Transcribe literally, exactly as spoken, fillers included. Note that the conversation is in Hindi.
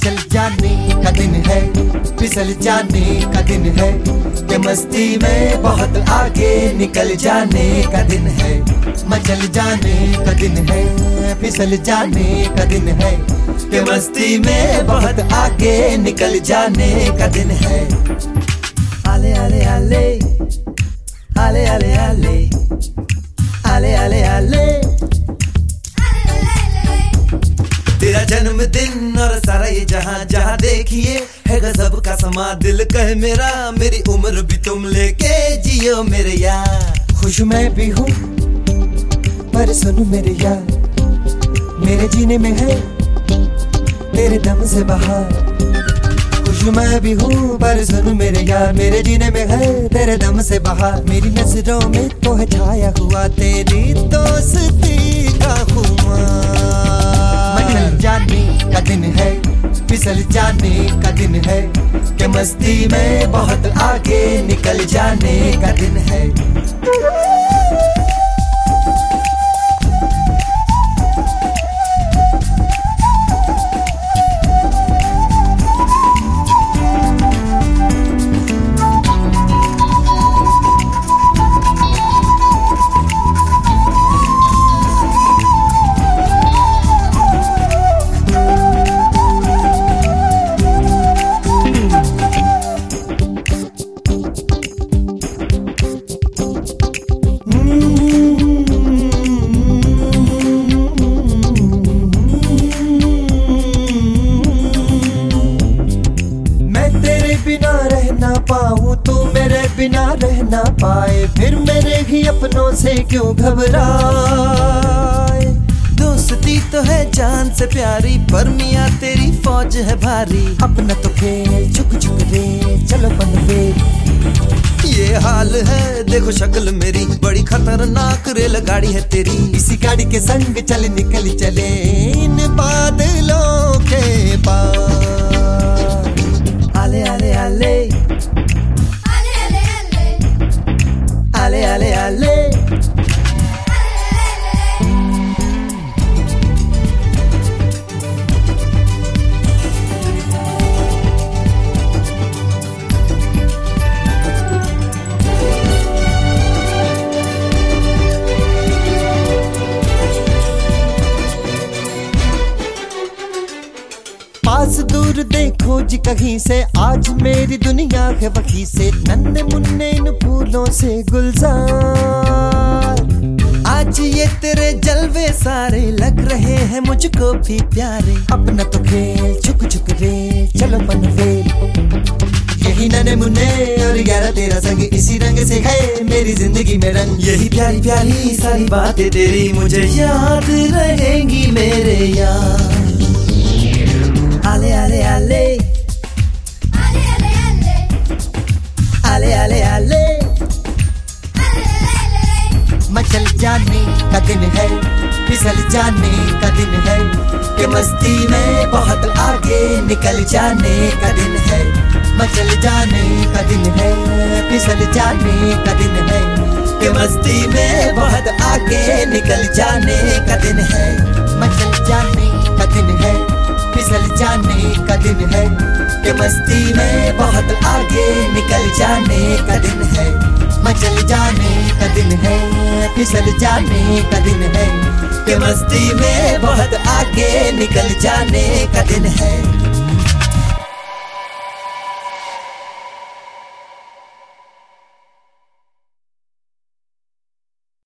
मचल जाने का दिन है, फिसल जाने का दिन है, कि मस्ती में बहुत आगे निकल जाने का दिन है। मचल जाने का दिन है, फिसल जाने का दिन है, कि मस्ती में बहुत आगे निकल जाने का दिन है। आले आले आले आले आले आले आले आले आले तेरा जन्मदिन और सारा ये जहां जहां देखिए है गजब का समा। दिल कहे मेरा मेरी उम्र भी तुम लेके जियो मेरे यार। खुश मैं भी हूँ पर सुनो मेरे यार, मेरे जीने में है तेरे दम से बहार। खुश मैं भी हूँ पर सुनो मेरे यार, मेरे जीने में है तेरे दम से बहार। मेरी नजरों में तो है छाया हुआ तेरी दोस्ती का खुमार। मचल जाने का दिन है, फिसल जाने का दिन है, कि मस्ती में बहुत आगे निकल जाने का दिन है। बिना रह ना पाऊं तू मेरे बिना रह ना पाए, फिर मेरे ही अपनों से क्यों घबराए। दोस्ती तो है जान से प्यारी पर मियाँ तेरी फौज है भारी। अपना तो खेल चुक चुक रे चलो बनवे। ये हाल है देखो शक्ल मेरी, बड़ी खतरनाक रेल गाड़ी है तेरी। इसी गाड़ी के संग चल निकल चले इन बादलों के पार। आले आले आले आले आले आले आले आले पास दूर देखो जी कहीं से, आज मेरी दुनिया है वहीं से। नन्हे मुन्ने इन फूलों से गुलजार। आज ये तेरे जलवे सारे लग रहे हैं मुझको भी प्यारे। अपना तो खेल चुक चुक रे चलो बनवे। यही नन्हे मुन्ने और ग्यारह तेरा संग, इसी रंग से है मेरी जिंदगी में रंग। यही प्यारी प्यारी सारी बातें तेरी मुझे याद रहेंगी मेरे यार। आले आले आले आले आले आले आले आले मचल जाने का दिन है, फिसल जाने का दिन है, कि मस्ती में बहुत आगे निकल जाने का दिन है। मचल जाने का दिन है, फिसल जाने का दिन है, कि मस्ती में बहुत आगे निकल जाने का दिन है। मचल जाने का दिन है, फिसल जाने का दिन है, कि मस्ती में बहुत आगे निकल जाने का दिन है। मचल जाने का दिन है, फिसल जाने का दिन है, कि मस्ती में बहुत आगे निकल जाने का दिन है।